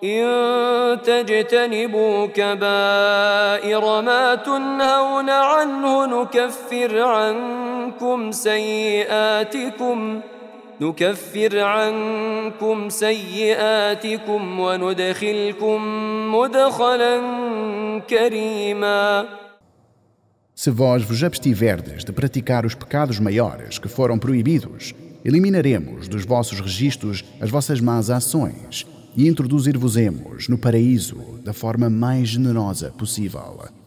إن تجتنبوا كبائر ما تنهون عنه نكفر عنكم سيئاتكم وندخلكم مدخلا كريما. Se vós vos abstiverdes de praticar os pecados maiores que foram proibidos, eliminaremos dos vossos registros as vossas más ações e introduzir-vos-emos no paraíso da forma mais generosa possível.